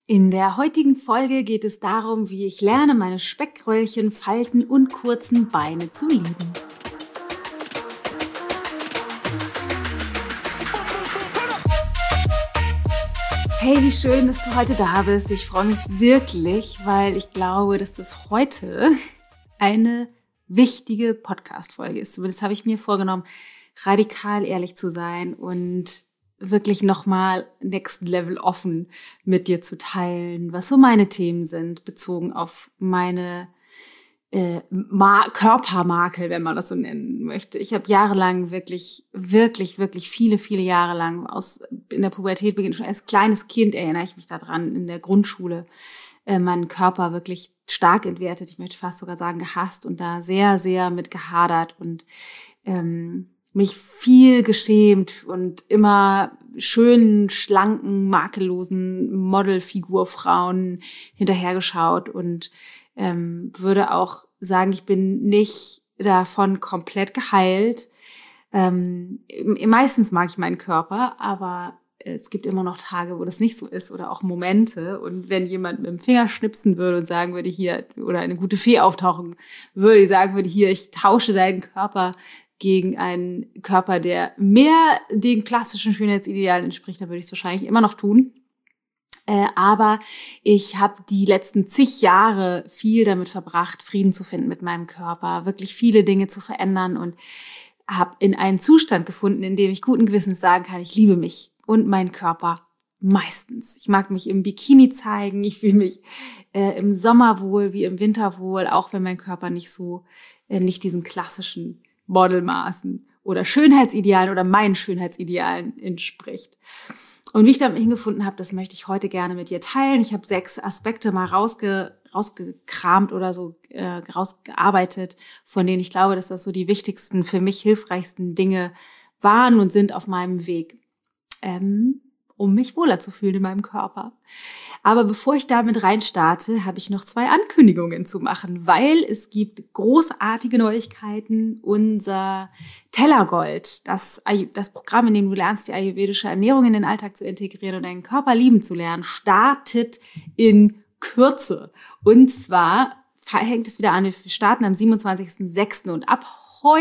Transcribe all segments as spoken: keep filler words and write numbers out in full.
In der heutigen Folge geht es darum, wie ich lerne, meine Speckröllchen, Falten und kurzen Beine zu lieben. Hey, wie schön, dass du heute da bist. Ich freue mich wirklich, weil ich glaube, dass das heute eine wichtige Podcast-Folge ist. Zumindest habe ich mir vorgenommen, radikal ehrlich zu sein und wirklich nochmal next level offen mit dir zu teilen, was so meine Themen sind, bezogen auf meine äh, Ma- Körpermakel, wenn man das so nennen möchte. Ich habe jahrelang wirklich, wirklich, wirklich viele, viele Jahre lang aus in der Pubertät beginnt, schon als kleines Kind erinnere ich mich daran, in der Grundschule äh, meinen Körper wirklich stark entwertet, ich möchte fast sogar sagen gehasst und da sehr, sehr mit gehadert und ähm, mich viel geschämt und immer schönen, schlanken, makellosen Modelfigurfrauen hinterhergeschaut und ähm, würde auch sagen, ich bin nicht davon komplett geheilt. Ähm, meistens mag ich meinen Körper, aber es gibt immer noch Tage, wo das nicht so ist oder auch Momente. Und wenn jemand mit dem Finger schnipsen würde und sagen würde, hier, oder eine gute Fee auftauchen würde, die sagen würde, hier, ich tausche deinen Körper gegen einen Körper, der mehr den klassischen Schönheitsidealen entspricht, dann würde ich es wahrscheinlich immer noch tun. Äh, aber ich habe die letzten zig Jahre viel damit verbracht, Frieden zu finden mit meinem Körper, wirklich viele Dinge zu verändern und habe in einen Zustand gefunden, in dem ich guten Gewissens sagen kann, ich liebe mich und meinen Körper meistens. Ich mag mich im Bikini zeigen, ich fühle mich äh, im Sommer wohl wie im Winter wohl, auch wenn mein Körper nicht so, äh, nicht diesen klassischen Modelmaßen oder Schönheitsidealen oder meinen Schönheitsidealen entspricht. Und wie ich damit hingefunden habe, das möchte ich heute gerne mit dir teilen. Ich habe sechs Aspekte mal rausge, rausgekramt oder so äh, rausgearbeitet, von denen ich glaube, dass das so die wichtigsten, für mich hilfreichsten Dinge waren und sind auf meinem Weg, ähm, um mich wohler zu fühlen in meinem Körper. Aber bevor ich damit reinstarte, habe ich noch zwei Ankündigungen zu machen, weil es gibt großartige Neuigkeiten. Unser Tellergold, das, das Programm, in dem du lernst, die ayurvedische Ernährung in den Alltag zu integrieren und deinen Körper lieben zu lernen, startet in Kürze. Und zwar hängt es wieder an, wir starten am siebenundzwanzigsten sechsten und ab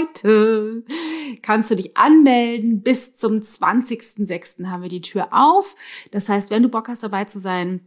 heute kannst du dich anmelden. Bis zum zwanzigsten sechsten haben wir die Tür auf. Das heißt, wenn du Bock hast, dabei zu sein,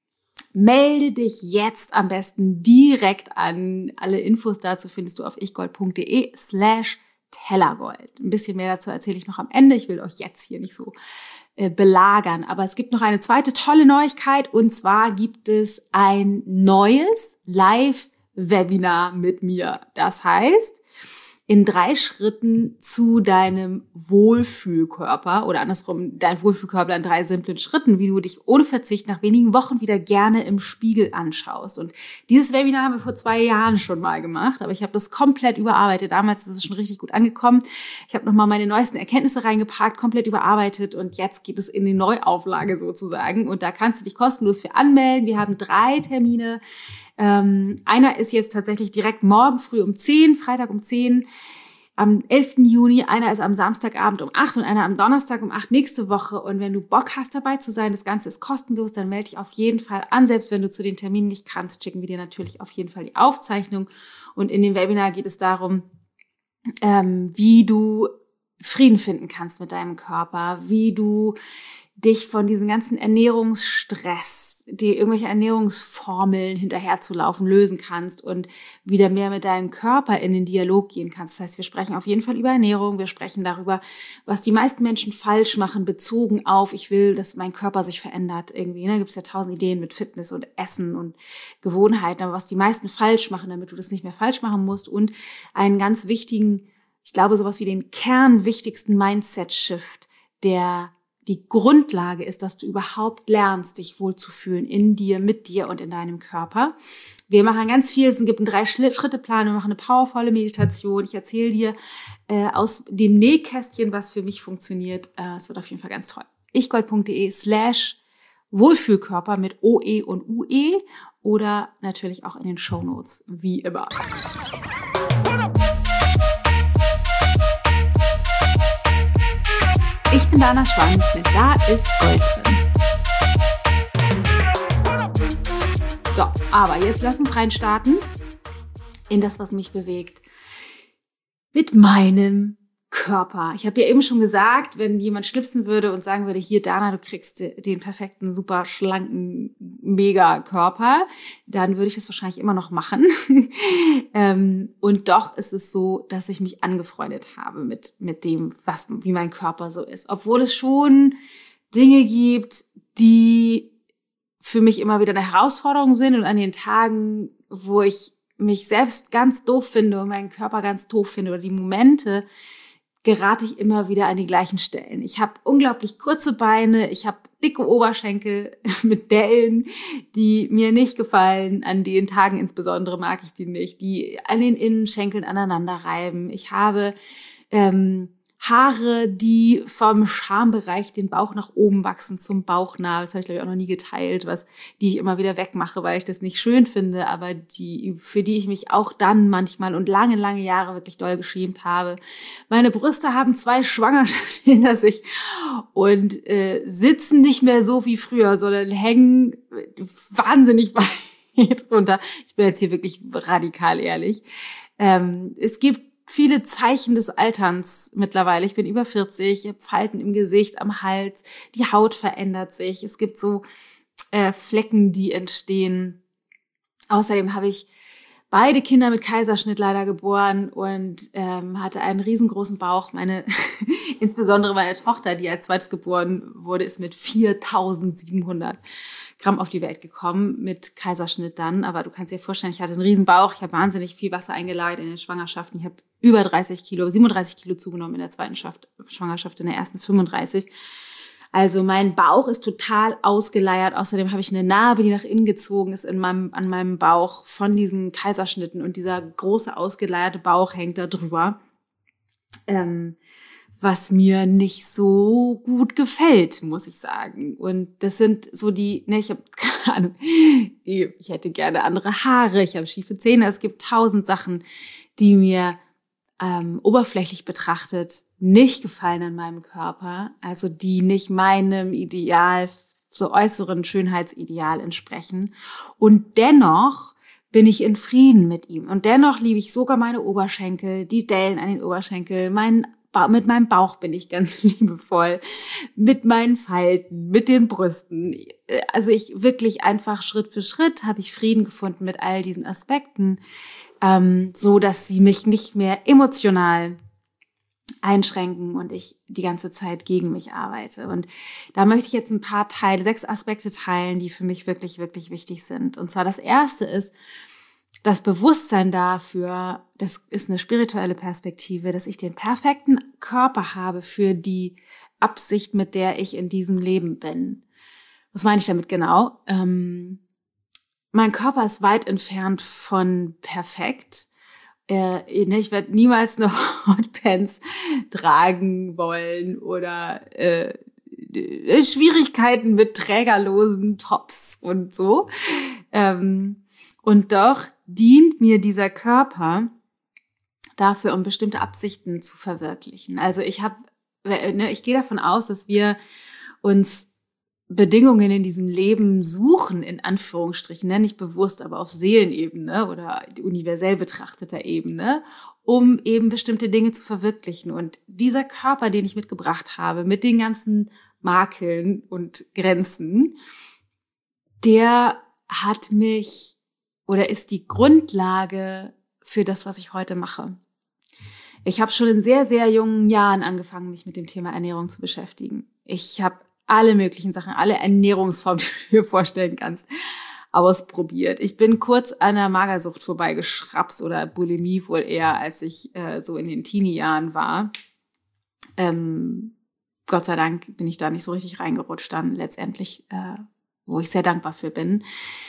melde dich jetzt am besten direkt an. Alle Infos dazu findest du auf ichgold.de slash Tellergold. Ein bisschen mehr dazu erzähle ich noch am Ende. Ich will euch jetzt hier nicht so äh, belagern. Aber es gibt noch eine zweite tolle Neuigkeit. Und zwar gibt es ein neues Live-Webinar mit mir. Das heißt, in drei Schritten zu deinem Wohlfühlkörper oder andersrum, dein Wohlfühlkörper in drei simplen Schritten, wie du dich ohne Verzicht nach wenigen Wochen wieder gerne im Spiegel anschaust. Und dieses Webinar haben wir vor zwei Jahren schon mal gemacht, aber ich habe das komplett überarbeitet. Damals ist es schon richtig gut angekommen. Ich habe nochmal meine neuesten Erkenntnisse reingepackt, komplett überarbeitet und jetzt geht es in die Neuauflage sozusagen. Und da kannst du dich kostenlos für anmelden. Wir haben drei Termine. Ähm, einer ist jetzt tatsächlich direkt morgen früh um zehn, Freitag um zehn, am elften Juni. Einer ist am Samstagabend um acht und einer am Donnerstag um acht nächste Woche. Und wenn du Bock hast, dabei zu sein, das Ganze ist kostenlos, dann melde dich auf jeden Fall an. Selbst wenn du zu den Terminen nicht kannst, schicken wir dir natürlich auf jeden Fall die Aufzeichnung. Und in dem Webinar geht es darum, ähm, wie du Frieden finden kannst mit deinem Körper, wie du dich von diesem ganzen Ernährungsstress, die irgendwelche Ernährungsformeln hinterherzulaufen, lösen kannst und wieder mehr mit deinem Körper in den Dialog gehen kannst. Das heißt, wir sprechen auf jeden Fall über Ernährung, wir sprechen darüber, was die meisten Menschen falsch machen, bezogen auf, ich will, dass mein Körper sich verändert irgendwie. Ne? Gibt es ja tausend Ideen mit Fitness und Essen und Gewohnheiten, aber was die meisten falsch machen, damit du das nicht mehr falsch machen musst und einen ganz wichtigen, ich glaube, sowas wie den kernwichtigsten Mindset-Shift, der die Grundlage ist, dass du überhaupt lernst, dich wohlzufühlen in dir, mit dir und in deinem Körper. Wir machen ganz viel, es gibt einen Drei-Schritte-Plan, wir machen eine powervolle Meditation. Ich erzähle dir äh, aus dem Nähkästchen, was für mich funktioniert. Äh, es wird auf jeden Fall ganz toll. ichgold.de slash Wohlfühlkörper mit O E und U E oder natürlich auch in den Shownotes, wie immer. Ich bin Dana Schwank mit Da ist Gold drin. aber jetzt lass uns reinstarten in das, was mich bewegt. Mit meinem Körper. Ich habe ja eben schon gesagt, wenn jemand schnipsen würde und sagen würde, hier Dana, du kriegst den perfekten, super schlanken, mega Körper, dann würde ich das wahrscheinlich immer noch machen. ähm, und doch ist es so, dass ich mich angefreundet habe mit mit dem, was wie mein Körper so ist. Obwohl es schon Dinge gibt, die für mich immer wieder eine Herausforderung sind und an den Tagen, wo ich mich selbst ganz doof finde und meinen Körper ganz doof finde oder die Momente, gerate ich immer wieder an die gleichen Stellen. Ich habe unglaublich kurze Beine, ich habe dicke Oberschenkel mit Dellen, die mir nicht gefallen. An den Tagen insbesondere mag ich die nicht, die an den Innenschenkeln aneinander reiben. Ich habe ähm, Haare, die vom Schambereich den Bauch nach oben wachsen zum Bauchnabel. Das habe ich, glaube ich, auch noch nie geteilt, was die ich immer wieder wegmache, weil ich das nicht schön finde, aber die für die ich mich auch dann manchmal und lange, lange Jahre wirklich doll geschämt habe. Meine Brüste haben zwei Schwangerschaften hinter sich und äh, sitzen nicht mehr so wie früher, sondern hängen wahnsinnig weit runter. Ich bin jetzt hier wirklich radikal ehrlich. Ähm, es gibt viele Zeichen des Alterns mittlerweile. Ich bin über vierzig, ich habe Falten im Gesicht, am Hals, die Haut verändert sich. Es gibt so äh, Flecken, die entstehen. Außerdem habe ich beide Kinder mit Kaiserschnitt leider geboren und ähm, hatte einen riesengroßen Bauch. Meine, insbesondere meine Tochter, die als zweites geboren wurde, ist mit viertausendsiebenhundert Gramm auf die Welt gekommen, mit Kaiserschnitt dann. Aber du kannst dir vorstellen, ich hatte einen riesen Bauch, ich habe wahnsinnig viel Wasser eingelagert in den Schwangerschaften. Ich habe über dreißig Kilo, siebenunddreißig Kilo zugenommen in der zweiten Schwangerschaft, in der ersten fünfunddreißig. Also mein Bauch ist total ausgeleiert. Außerdem habe ich eine Narbe, die nach innen gezogen ist in meinem, an meinem Bauch von diesen Kaiserschnitten und dieser große ausgeleierte Bauch hängt da drüber. Ähm, was mir nicht so gut gefällt, muss ich sagen. Und das sind so die, ne, ich habe keine Ahnung, ich hätte gerne andere Haare, ich habe schiefe Zähne. Es gibt tausend Sachen, die mir ähm, oberflächlich betrachtet nicht gefallen an meinem Körper, also die nicht meinem Ideal, so äußeren Schönheitsideal entsprechen. Und dennoch bin ich in Frieden mit ihm. Und dennoch liebe ich sogar meine Oberschenkel, die Dellen an den Oberschenkeln, meinen mit meinem Bauch bin ich ganz liebevoll, mit meinen Falten, mit den Brüsten. Also ich wirklich einfach Schritt für Schritt habe ich Frieden gefunden mit all diesen Aspekten, ähm, so dass sie mich nicht mehr emotional einschränken und ich die ganze Zeit gegen mich arbeite. Und da möchte ich jetzt ein paar Teile, sechs Aspekte teilen, die für mich wirklich, wirklich wichtig sind. Und zwar das erste ist, das Bewusstsein dafür, das ist eine spirituelle Perspektive, dass ich den perfekten Körper habe für die Absicht, mit der ich in diesem Leben bin. Was meine ich damit genau? Ähm, mein Körper ist weit entfernt von perfekt. Äh, ich werde niemals eine Hotpants tragen wollen oder äh, Schwierigkeiten mit trägerlosen Tops und so. Ähm, und doch dient mir dieser Körper dafür, um bestimmte Absichten zu verwirklichen. Also ich habe, ne, ich gehe davon aus, dass wir uns Bedingungen in diesem Leben suchen, in Anführungsstrichen, ne, nicht bewusst, aber auf Seelenebene oder universell betrachteter Ebene, um eben bestimmte Dinge zu verwirklichen. Und dieser Körper, den ich mitgebracht habe, mit den ganzen Makeln und Grenzen, der hat mich oder ist die Grundlage für das, was ich heute mache. Ich habe schon in sehr, sehr jungen Jahren angefangen, mich mit dem Thema Ernährung zu beschäftigen. Ich habe alle möglichen Sachen, alle Ernährungsformen, die du dir vorstellen kannst, ausprobiert. Ich bin kurz an der Magersucht vorbeigeschrapst oder Bulimie wohl eher, als ich äh, so in den Teenie-Jahren war. Ähm, Gott sei Dank bin ich da nicht so richtig reingerutscht dann letztendlich, äh, wo ich sehr dankbar für bin.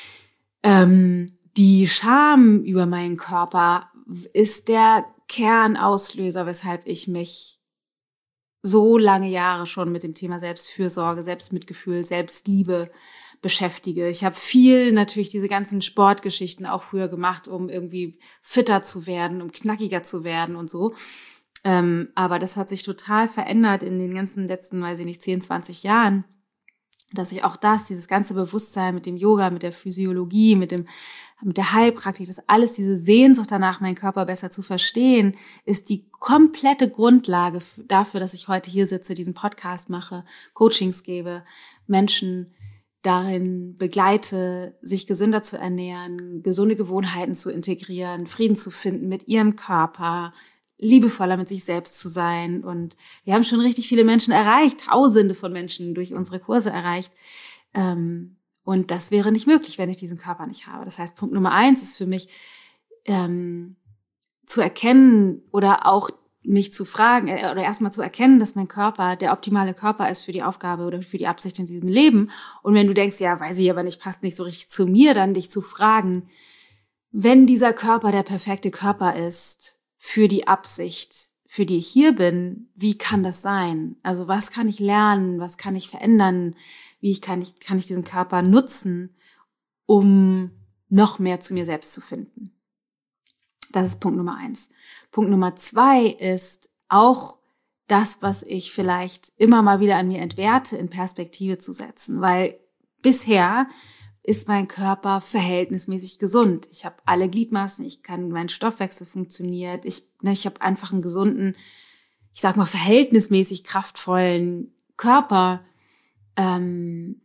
Ähm, die Scham über meinen Körper ist der Kernauslöser, weshalb ich mich so lange Jahre schon mit dem Thema Selbstfürsorge, Selbstmitgefühl, Selbstliebe beschäftige. Ich habe viel natürlich diese ganzen Sportgeschichten auch früher gemacht, um irgendwie fitter zu werden, um knackiger zu werden und so. Ähm, aber das hat sich total verändert in den ganzen letzten, weiß ich nicht, zehn, zwanzig Jahren, dass ich auch das, dieses ganze Bewusstsein mit dem Yoga, mit der Physiologie, mit dem, mit der Heilpraktik, das alles, diese Sehnsucht danach, meinen Körper besser zu verstehen, ist die komplette Grundlage dafür, dass ich heute hier sitze, diesen Podcast mache, Coachings gebe, Menschen darin begleite, sich gesünder zu ernähren, gesunde Gewohnheiten zu integrieren, Frieden zu finden mit ihrem Körper, liebevoller mit sich selbst zu sein. Und wir haben schon richtig viele Menschen erreicht, Tausende von Menschen durch unsere Kurse erreicht. Und das wäre nicht möglich, wenn ich diesen Körper nicht habe. Das heißt, Punkt Nummer eins ist für mich, ähm, zu erkennen oder auch mich zu fragen äh, oder erstmal zu erkennen, dass mein Körper der optimale Körper ist für die Aufgabe oder für die Absicht in diesem Leben. Und wenn du denkst, ja, weiß ich aber nicht, passt nicht so richtig zu mir, dann dich zu fragen, wenn dieser Körper der perfekte Körper ist, für die Absicht, für die ich hier bin, wie kann das sein? Also was kann ich lernen? Was kann ich verändern? Wie ich kann ich, kann ich diesen Körper nutzen, um noch mehr zu mir selbst zu finden? Das ist Punkt Nummer eins. Punkt Nummer zwei ist auch das, was ich vielleicht immer mal wieder an mir entwerte, in Perspektive zu setzen, weil bisher ist mein Körper verhältnismäßig gesund. Ich habe alle Gliedmaßen, ich kann, mein Stoffwechsel funktioniert, ich, ne, ich habe einfach einen gesunden, ich sag mal verhältnismäßig kraftvollen Körper ähm,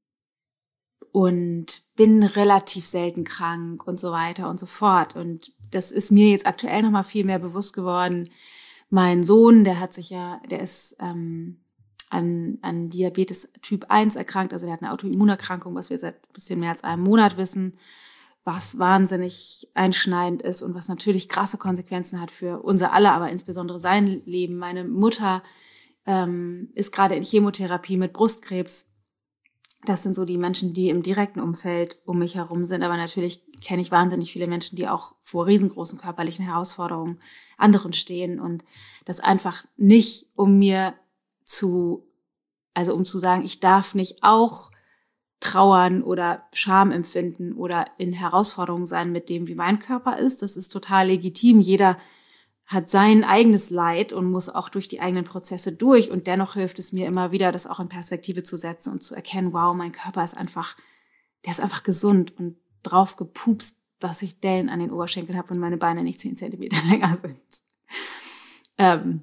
und bin relativ selten krank und so weiter und so fort. Und das ist mir jetzt aktuell nochmal viel mehr bewusst geworden. Mein Sohn, der hat sich ja, der ist ähm, an, an Diabetes Typ eins erkrankt, also der hat eine Autoimmunerkrankung, was wir seit ein bisschen mehr als einem Monat wissen, was wahnsinnig einschneidend ist und was natürlich krasse Konsequenzen hat für unser aller, aber insbesondere sein Leben. Meine Mutter ähm, ist gerade in Chemotherapie mit Brustkrebs. Das sind so die Menschen, die im direkten Umfeld um mich herum sind, aber natürlich kenne ich wahnsinnig viele Menschen, die auch vor riesengroßen körperlichen Herausforderungen anderen stehen und das einfach nicht, um mir zu, also um zu sagen, ich darf nicht auch trauern oder Scham empfinden oder in Herausforderungen sein mit dem, wie mein Körper ist. Das ist total legitim. Jeder hat sein eigenes Leid und muss auch durch die eigenen Prozesse durch. Und dennoch hilft es mir immer wieder, das auch in Perspektive zu setzen und zu erkennen, wow, mein Körper ist einfach, der ist einfach gesund und drauf gepupst, dass ich Dellen an den Oberschenkeln habe und meine Beine nicht zehn Zentimeter länger sind. Ähm,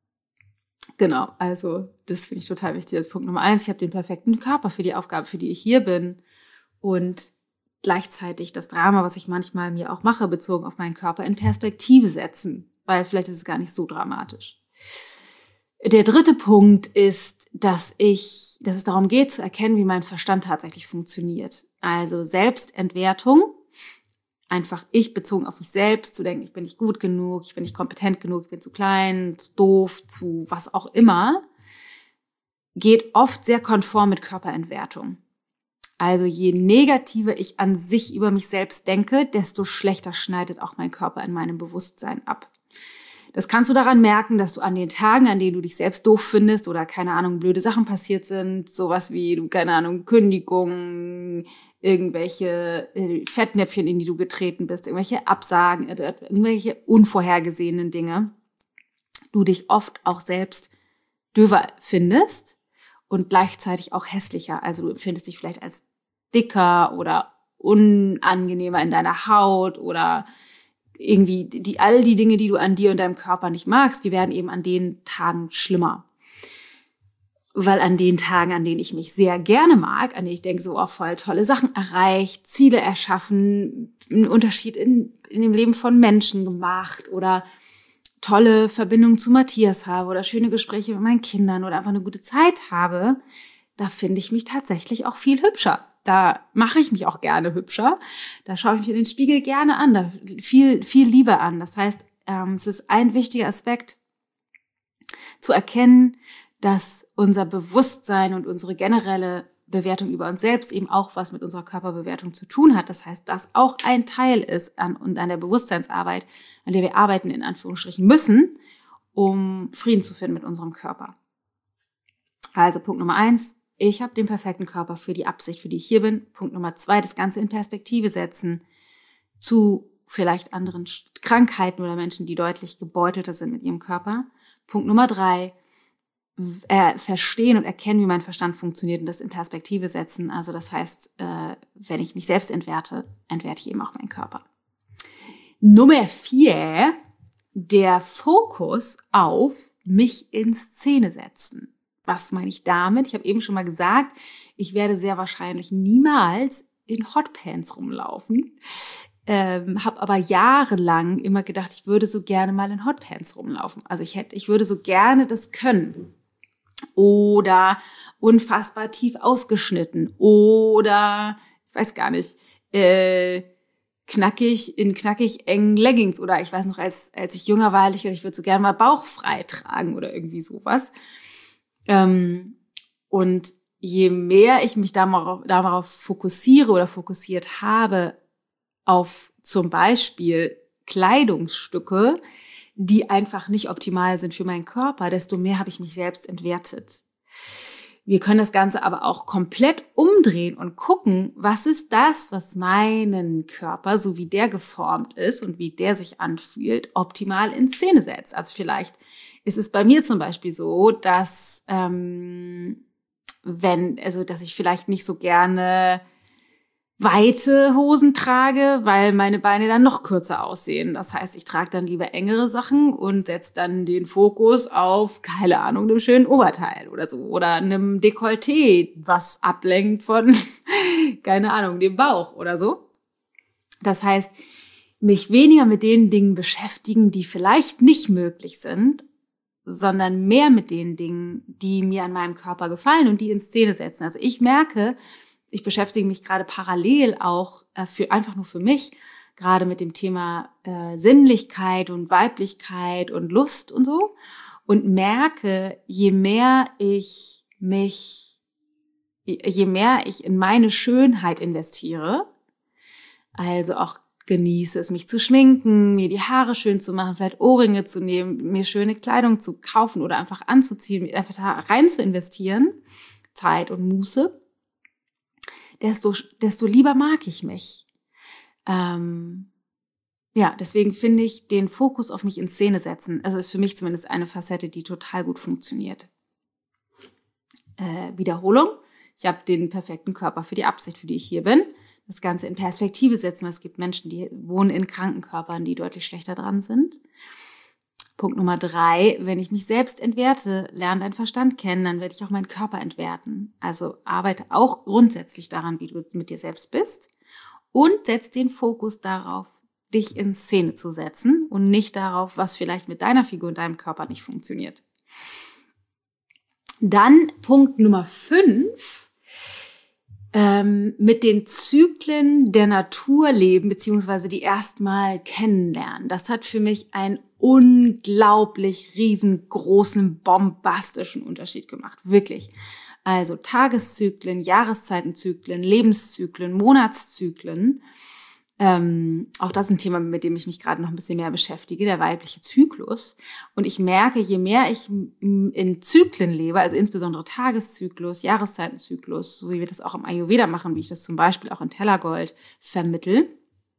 Genau, also das finde ich total wichtig. Das ist Punkt Nummer eins. Ich habe den perfekten Körper für die Aufgabe, für die ich hier bin. Und gleichzeitig das Drama, was ich manchmal mir auch mache, bezogen auf meinen Körper, in Perspektive setzen. Weil vielleicht ist es gar nicht so dramatisch. Der dritte Punkt ist, dass ich, dass es darum geht, zu erkennen, wie mein Verstand tatsächlich funktioniert. Also Selbstentwertung. Einfach ich bezogen auf mich selbst, zu denken, ich bin nicht gut genug, ich bin nicht kompetent genug, ich bin zu klein, zu doof, zu was auch immer, geht oft sehr konform mit Körperentwertung. Also je negativer ich an sich über mich selbst denke, desto schlechter schneidet auch mein Körper in meinem Bewusstsein ab. Das kannst du daran merken, dass du an den Tagen, an denen du dich selbst doof findest oder, keine Ahnung, blöde Sachen passiert sind, sowas wie, keine Ahnung, Kündigung, irgendwelche Fettnäpfchen, in die du getreten bist, irgendwelche Absagen, irgendwelche unvorhergesehenen Dinge, du dich oft auch selbst döver findest und gleichzeitig auch hässlicher. Also du empfindest dich vielleicht als dicker oder unangenehmer in deiner Haut oder irgendwie die, all die Dinge, die du an dir und deinem Körper nicht magst, die werden eben an den Tagen schlimmer. Weil an den Tagen, an denen ich mich sehr gerne mag, an denen ich denke, so, oh, voll tolle Sachen erreicht, Ziele erschaffen, einen Unterschied in, in dem Leben von Menschen gemacht oder tolle Verbindungen zu Matthias habe oder schöne Gespräche mit meinen Kindern oder einfach eine gute Zeit habe, da finde ich mich tatsächlich auch viel hübscher. Da mache ich mich auch gerne hübscher. Da schaue ich mich in den Spiegel gerne an, da viel, viel lieber an. Das heißt, ähm, es ist ein wichtiger Aspekt, zu erkennen, dass unser Bewusstsein und unsere generelle Bewertung über uns selbst eben auch was mit unserer Körperbewertung zu tun hat. Das heißt, das auch ein Teil ist an, und an der Bewusstseinsarbeit, an der wir arbeiten, in Anführungsstrichen müssen, um Frieden zu finden mit unserem Körper. Also Punkt Nummer eins, ich habe den perfekten Körper für die Absicht, für die ich hier bin. Punkt Nummer zwei, das Ganze in Perspektive setzen zu vielleicht anderen Krankheiten oder Menschen, die deutlich gebeutelter sind mit ihrem Körper. Punkt Nummer drei, äh, verstehen und erkennen, wie mein Verstand funktioniert und das in Perspektive setzen. Also das heißt, äh, wenn ich mich selbst entwerte, entwerte ich eben auch meinen Körper. Nummer vier, der Fokus auf mich in Szene setzen. Was meine ich damit? Ich habe eben schon mal gesagt, ich werde sehr wahrscheinlich niemals in Hotpants rumlaufen. Ähm, habe aber jahrelang immer gedacht, ich würde so gerne mal in Hotpants rumlaufen. Also ich hätte, ich würde so gerne das können. Oder unfassbar tief ausgeschnitten. Oder, ich weiß gar nicht, äh, knackig, in knackig engen Leggings. Oder ich weiß noch, als als ich jünger war, ich, ich würde so gerne mal bauchfrei tragen oder irgendwie sowas. Ähm, und je mehr ich mich darauf, darauf fokussiere oder fokussiert habe, auf zum Beispiel Kleidungsstücke, die einfach nicht optimal sind für meinen Körper, desto mehr habe ich mich selbst entwertet. Wir können das Ganze aber auch komplett umdrehen und gucken, was ist das, was meinen Körper, so wie der geformt ist und wie der sich anfühlt, optimal in Szene setzt. Also vielleicht ist es bei mir zum Beispiel so, dass ähm, wenn, also dass ich vielleicht nicht so gerne weite Hosen trage, weil meine Beine dann noch kürzer aussehen. Das heißt, ich trage dann lieber engere Sachen und setze dann den Fokus auf, keine Ahnung, einem schönen Oberteil oder so. Oder einem Dekolleté, was ablenkt von, keine Ahnung, dem Bauch oder so. Das heißt, mich weniger mit den Dingen beschäftigen, die vielleicht nicht möglich sind, sondern mehr mit den Dingen, die mir an meinem Körper gefallen und die in Szene setzen. Also ich merke, ich beschäftige mich gerade parallel auch äh, für einfach nur für mich gerade mit dem Thema äh, Sinnlichkeit und Weiblichkeit und Lust und so und merke, je mehr ich mich, je mehr ich in meine Schönheit investiere, also auch genieße es, mich zu schminken, mir die Haare schön zu machen, vielleicht Ohrringe zu nehmen, mir schöne Kleidung zu kaufen oder einfach anzuziehen, einfach da rein zu investieren, Zeit und Muße, desto, desto lieber mag ich mich. Ähm, ja, deswegen finde ich den Fokus auf mich in Szene setzen, also ist für mich zumindest eine Facette, die total gut funktioniert. Äh, Wiederholung. Ich habe den perfekten Körper für die Absicht, für die ich hier bin. Das Ganze in Perspektive setzen. Es gibt Menschen, die wohnen in kranken Körpern, die deutlich schlechter dran sind. Punkt Nummer drei, wenn ich mich selbst entwerte, lerne deinen Verstand kennen, dann werde ich auch meinen Körper entwerten. Also arbeite auch grundsätzlich daran, wie du mit dir selbst bist und setz den Fokus darauf, dich in Szene zu setzen und nicht darauf, was vielleicht mit deiner Figur und deinem Körper nicht funktioniert. Dann Punkt Nummer fünf, ähm, mit den Zyklen der Natur leben, beziehungsweise die erstmal kennenlernen. Das hat für mich einen unglaublich riesengroßen, bombastischen Unterschied gemacht. Wirklich. Also Tageszyklen, Jahreszeitenzyklen, Lebenszyklen, Monatszyklen. Ähm, auch das ist ein Thema, mit dem ich mich gerade noch ein bisschen mehr beschäftige, der weibliche Zyklus. Und ich merke, je mehr ich in Zyklen lebe, also insbesondere Tageszyklus, Jahreszeitenzyklus, so wie wir das auch im Ayurveda machen, wie ich das zum Beispiel auch in Tellergold vermittel,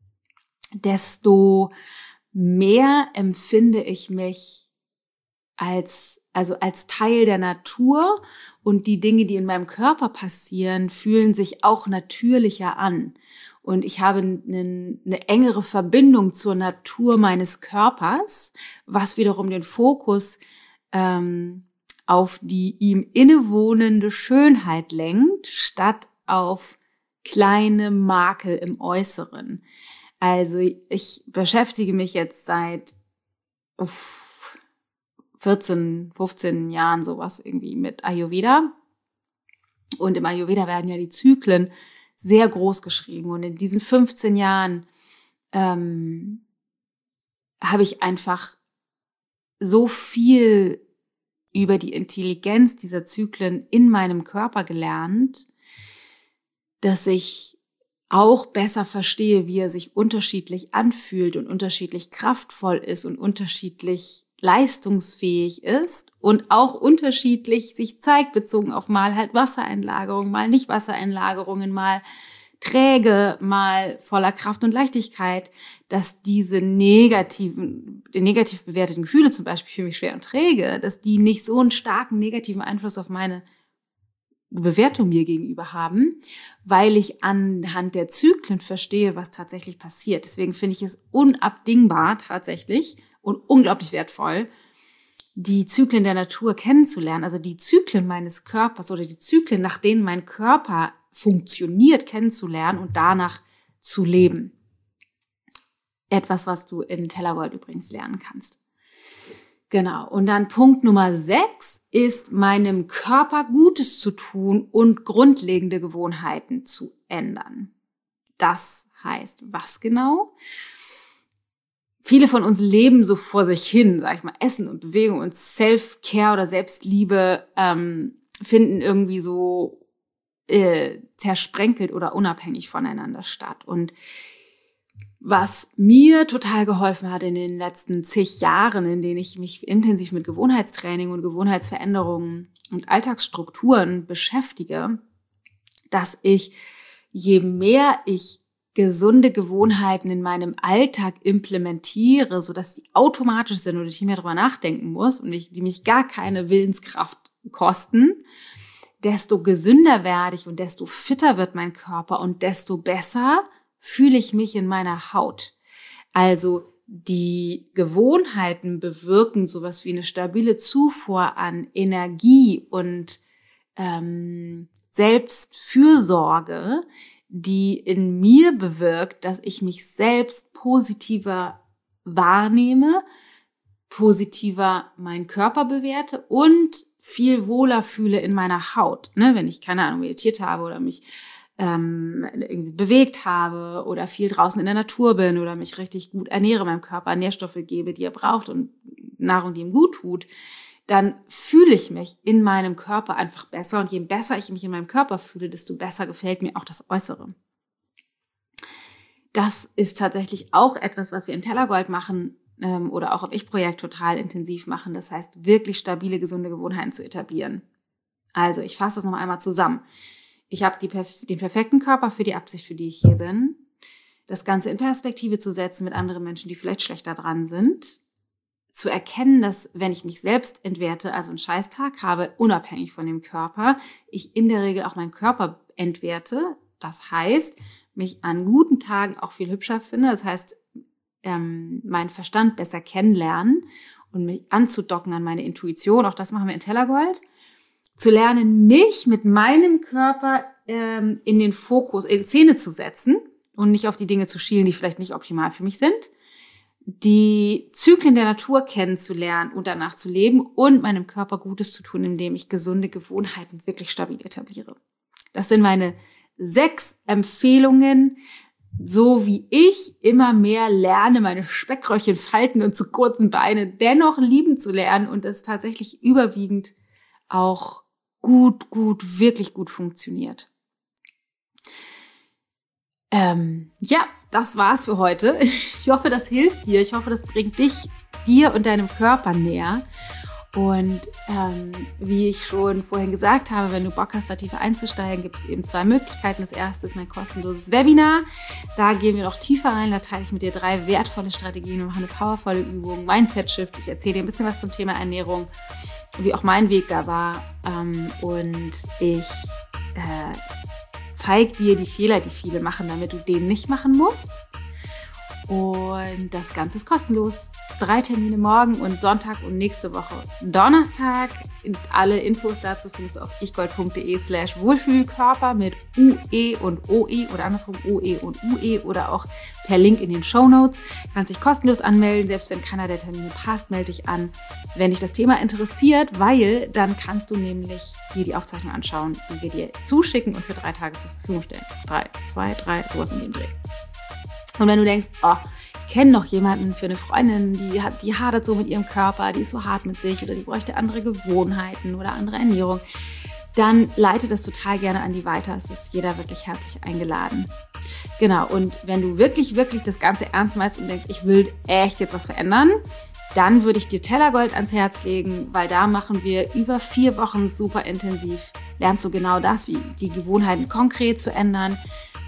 desto mehr empfinde ich mich als, also als Teil der Natur und die Dinge, die in meinem Körper passieren, fühlen sich auch natürlicher an. Und ich habe eine, eine engere Verbindung zur Natur meines Körpers, was wiederum den Fokus ähm, auf die ihm innewohnende Schönheit lenkt, statt auf kleine Makel im Äußeren. Also ich beschäftige mich jetzt seit uff, vierzehn, fünfzehn Jahren sowas irgendwie mit Ayurveda. Und im Ayurveda werden ja die Zyklen sehr groß geschrieben. Und in diesen fünfzehn Jahren ähm, habe ich einfach so viel über die Intelligenz dieser Zyklen in meinem Körper gelernt, dass ich auch besser verstehe, wie er sich unterschiedlich anfühlt und unterschiedlich kraftvoll ist und unterschiedlich leistungsfähig ist und auch unterschiedlich sich zeigt, bezogen auf mal halt Wassereinlagerungen, mal nicht Wassereinlagerungen, mal träge, mal voller Kraft und Leichtigkeit, dass diese negativen, die negativ bewerteten Gefühle, zum Beispiel für mich schwer und träge, dass die nicht so einen starken negativen Einfluss auf meine Bewertung mir gegenüber haben, weil ich anhand der Zyklen verstehe, was tatsächlich passiert. Deswegen finde ich es unabdingbar tatsächlich und unglaublich wertvoll, die Zyklen der Natur kennenzulernen, also die Zyklen meines Körpers oder die Zyklen, nach denen mein Körper funktioniert, kennenzulernen und danach zu leben. Etwas, was du in Tellergold übrigens lernen kannst. Genau. Und dann Punkt Nummer sechs ist, meinem Körper Gutes zu tun und grundlegende Gewohnheiten zu ändern. Das heißt, was genau? Viele von uns leben so vor sich hin, sag ich mal, Essen und Bewegung und Self-Care oder Selbstliebe ähm, finden irgendwie so äh, zersprenkelt oder unabhängig voneinander statt. Und was mir total geholfen hat in den letzten zig Jahren, in denen ich mich intensiv mit Gewohnheitstraining und Gewohnheitsveränderungen und Alltagsstrukturen beschäftige, dass ich, je mehr ich gesunde Gewohnheiten in meinem Alltag implementiere, sodass die automatisch sind und ich nicht mehr drüber nachdenken muss und mich, die mich gar keine Willenskraft kosten, desto gesünder werde ich und desto fitter wird mein Körper und desto besser fühle ich mich in meiner Haut. Also die Gewohnheiten bewirken sowas wie eine stabile Zufuhr an Energie und ähm, Selbstfürsorge, die in mir bewirkt, dass ich mich selbst positiver wahrnehme, positiver meinen Körper bewerte und viel wohler fühle in meiner Haut. Ne, wenn ich, keine Ahnung, meditiert habe oder mich ähm, irgendwie bewegt habe oder viel draußen in der Natur bin oder mich richtig gut ernähre, meinem Körper Nährstoffe gebe, die er braucht und Nahrung, die ihm gut tut, dann fühle ich mich in meinem Körper einfach besser. Und je besser ich mich in meinem Körper fühle, desto besser gefällt mir auch das Äußere. Das ist tatsächlich auch etwas, was wir in Tellergold machen ähm, oder auch im Ich-Projekt total intensiv machen. Das heißt, wirklich stabile, gesunde Gewohnheiten zu etablieren. Also, ich fasse das noch einmal zusammen. Ich habe die, den perfekten Körper für die Absicht, für die ich hier bin. Das Ganze in Perspektive zu setzen mit anderen Menschen, die vielleicht schlechter dran sind. Zu erkennen, dass wenn ich mich selbst entwerte, also einen Scheißtag habe, unabhängig von dem Körper, ich in der Regel auch meinen Körper entwerte. Das heißt, mich an guten Tagen auch viel hübscher finde. Das heißt, ähm, meinen Verstand besser kennenlernen und mich anzudocken an meine Intuition. Auch das machen wir in Tellergold. Zu lernen, mich mit meinem Körper ähm, in den Fokus, in Szene zu setzen und nicht auf die Dinge zu schielen, die vielleicht nicht optimal für mich sind. Die Zyklen der Natur kennenzulernen und danach zu leben und meinem Körper Gutes zu tun, indem ich gesunde Gewohnheiten wirklich stabil etabliere. Das sind meine sechs Empfehlungen, so wie ich immer mehr lerne, meine Speckröllchen falten und zu kurzen Beine dennoch lieben zu lernen und das tatsächlich überwiegend auch gut, gut, wirklich gut funktioniert. Ähm, ja, das war's für heute. Ich hoffe, das hilft dir. Ich hoffe, das bringt dich, dir und deinem Körper näher. Und ähm, wie ich schon vorhin gesagt habe, wenn du Bock hast, da tiefer einzusteigen, gibt es eben zwei Möglichkeiten. Das erste ist mein kostenloses Webinar. Da gehen wir noch tiefer rein. Da teile ich mit dir drei wertvolle Strategien und mache eine powervolle Übung, Mindset-Shift. Ich erzähle dir ein bisschen was zum Thema Ernährung, wie auch mein Weg da war. Ähm, und ich äh, zeige dir die Fehler, die viele machen, damit du den nicht machen musst. Und das Ganze ist kostenlos. Drei Termine morgen und Sonntag und nächste Woche Donnerstag. Alle Infos dazu findest du auf ichgold.de slash Wohlfühlkörper mit U E und O E oder andersrum O E und U E oder auch per Link in den Shownotes. Kannst dich kostenlos anmelden, selbst wenn keiner der Termine passt, melde dich an, wenn dich das Thema interessiert, weil dann kannst du nämlich dir die Aufzeichnung anschauen, die wir dir zuschicken und für drei Tage zur Verfügung stellen. Drei, zwei, drei, sowas in dem Dreh. Und wenn du denkst, oh, ich kenne noch jemanden für eine Freundin, die hat, die hadert so mit ihrem Körper, die ist so hart mit sich oder die bräuchte andere Gewohnheiten oder andere Ernährung, dann leite das total gerne an die weiter. Es ist jeder wirklich herzlich eingeladen. Genau, und wenn du wirklich, wirklich das Ganze ernst meinst und denkst, ich will echt jetzt was verändern, dann würde ich dir Tellergold ans Herz legen, weil da machen wir über vier Wochen super intensiv. Lernst du genau das, wie die Gewohnheiten konkret zu ändern,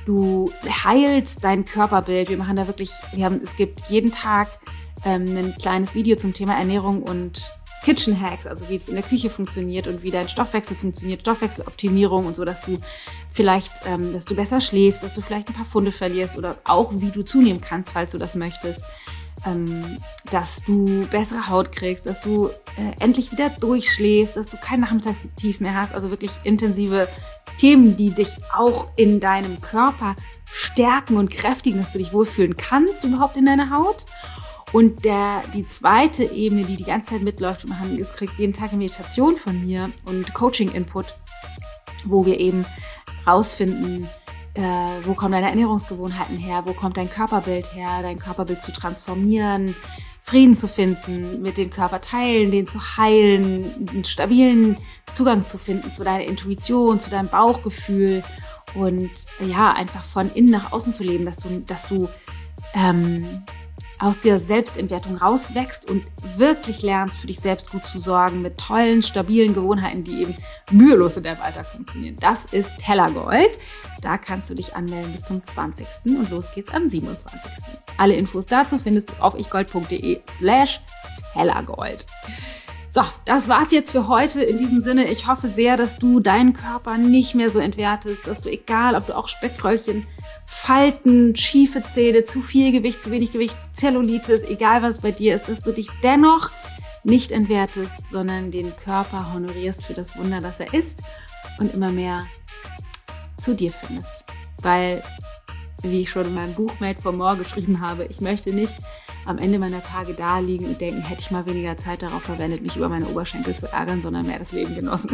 Du heilst dein Körperbild. Wir machen da wirklich, wir haben, es gibt jeden Tag ähm, ein kleines Video zum Thema Ernährung und Kitchen Hacks, also wie es in der Küche funktioniert und wie dein Stoffwechsel funktioniert, Stoffwechseloptimierung und so, dass du vielleicht, ähm, dass du besser schläfst, dass du vielleicht ein paar Pfunde verlierst oder auch wie du zunehmen kannst, falls du das möchtest. Ähm, dass du bessere Haut kriegst, dass du äh, endlich wieder durchschläfst, dass du kein Nachmittagstief mehr hast, also wirklich intensive Themen, die dich auch in deinem Körper stärken und kräftigen, dass du dich wohlfühlen kannst überhaupt in deiner Haut. Und der, die zweite Ebene, die die ganze Zeit mitläuft, du kriegst jeden Tag eine Meditation von mir und Coaching-Input, wo wir eben rausfinden, äh, wo kommen deine Ernährungsgewohnheiten her, wo kommt dein Körperbild her, dein Körperbild zu transformieren, Frieden zu finden, mit den Körperteilen, den zu heilen, einen stabilen Zugang zu finden zu deiner Intuition, zu deinem Bauchgefühl und ja, einfach von innen nach außen zu leben, dass du, dass du ähm, aus der Selbstentwertung rauswächst und wirklich lernst, für dich selbst gut zu sorgen mit tollen, stabilen Gewohnheiten, die eben mühelos in deinem Alltag funktionieren. Das ist Tellergold. Da kannst du dich anmelden bis zum zwanzigsten und los geht's am siebenundzwanzigsten Alle Infos dazu findest du auf ichgold.de slash Tellergold. So, das war's jetzt für heute. In diesem Sinne, ich hoffe sehr, dass du deinen Körper nicht mehr so entwertest, dass du, egal ob du auch Speckröllchen, Falten, schiefe Zähne, zu viel Gewicht, zu wenig Gewicht, Zellulitis, egal was bei dir ist, dass du dich dennoch nicht entwertest, sondern den Körper honorierst für das Wunder, das er ist und immer mehr zu dir findest. Weil, wie ich schon in meinem Buch Made for More geschrieben habe, ich möchte nicht am Ende meiner Tage da liegen und denken, hätte ich mal weniger Zeit darauf verwendet, mich über meine Oberschenkel zu ärgern, sondern mehr das Leben genossen.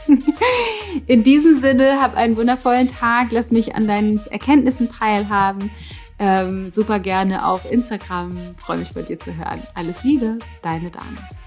In diesem Sinne, hab einen wundervollen Tag, lass mich an deinen Erkenntnissen teilhaben. Ähm, super gerne auf Instagram, freue mich bei dir zu hören. Alles Liebe, deine Dana.